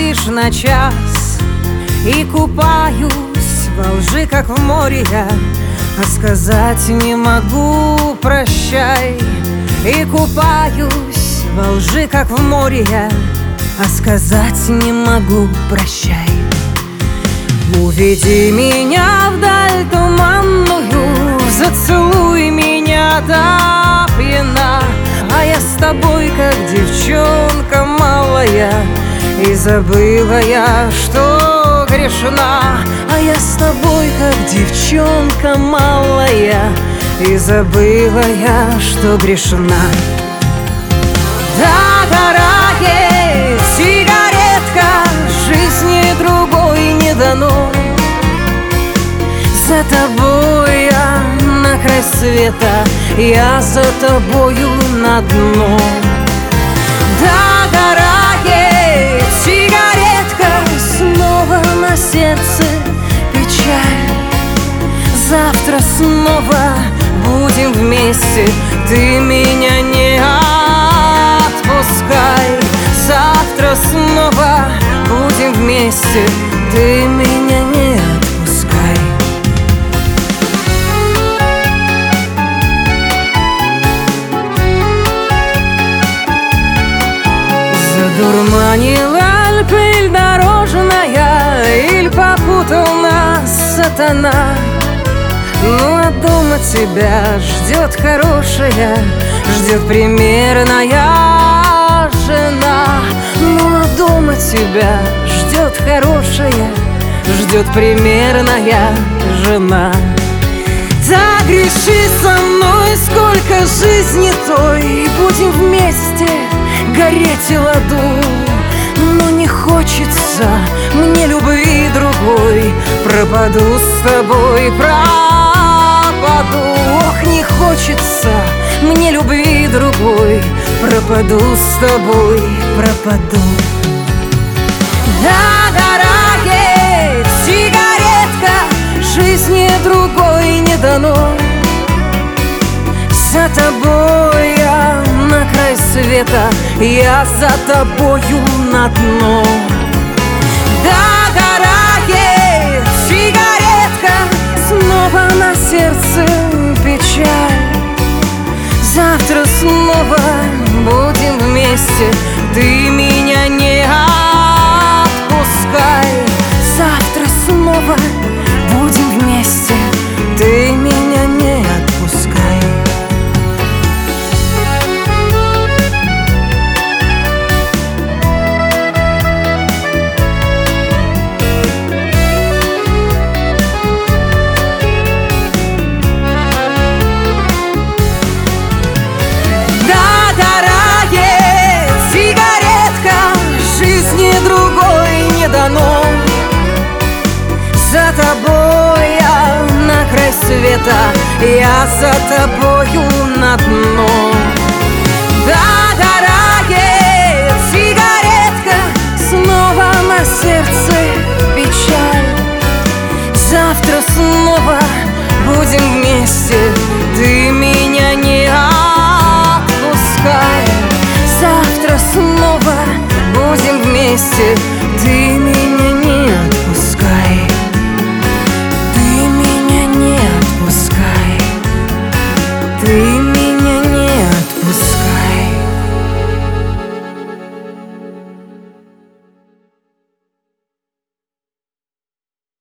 лишь на час, и купаюсь во лжи, как в море я, а сказать не могу прощай. И купаюсь во лжи, как в море я, а сказать не могу прощай. Уведи меня вдаль туманную, зацелуй меня до пьяна, а я с тобой, как девчонка малая, и забыла я, что грешна. А я с тобой, как девчонка малая, и забыла я, что грешна. Да, дорогая сигаретка, жизни другой не дано. За тобой я на край света, я за тобою на дно. Да, дорогая сигаретка, снова на сердце печаль. Завтра снова будем вместе, ты меня не отпускай. Завтра снова будем вместе, ты меня не отпускай. Задурманила пыль дорожная, или попутал нас сатана. Ну а дома тебя ждет хорошая, ждет примерная жена. Ну а дома тебя ждет хорошая, ждет примерная жена. Загреши со мной, сколько жизни той, и будем вместе гореть в аду. Но не хочется мне любви другой, пропаду с тобой, пропаду. Ох, не хочется мне любви другой, пропаду с тобой, пропаду. Да, дорогая сигаретка, жизни другой не дано. За тобой я на край света, я за тобою на дно. Да, дорогая сигаретка, снова на сердце печаль. Завтра снова будем вместе, ты меня не отпускай. Завтра снова будем вместе, ты меня не отпускай. За тобой я на край света, я за тобою на дно. Да, дорогая сигаретка, снова на сердце печаль. Завтра снова будем вместе, ты меня не отпускай. Завтра снова будем вместе,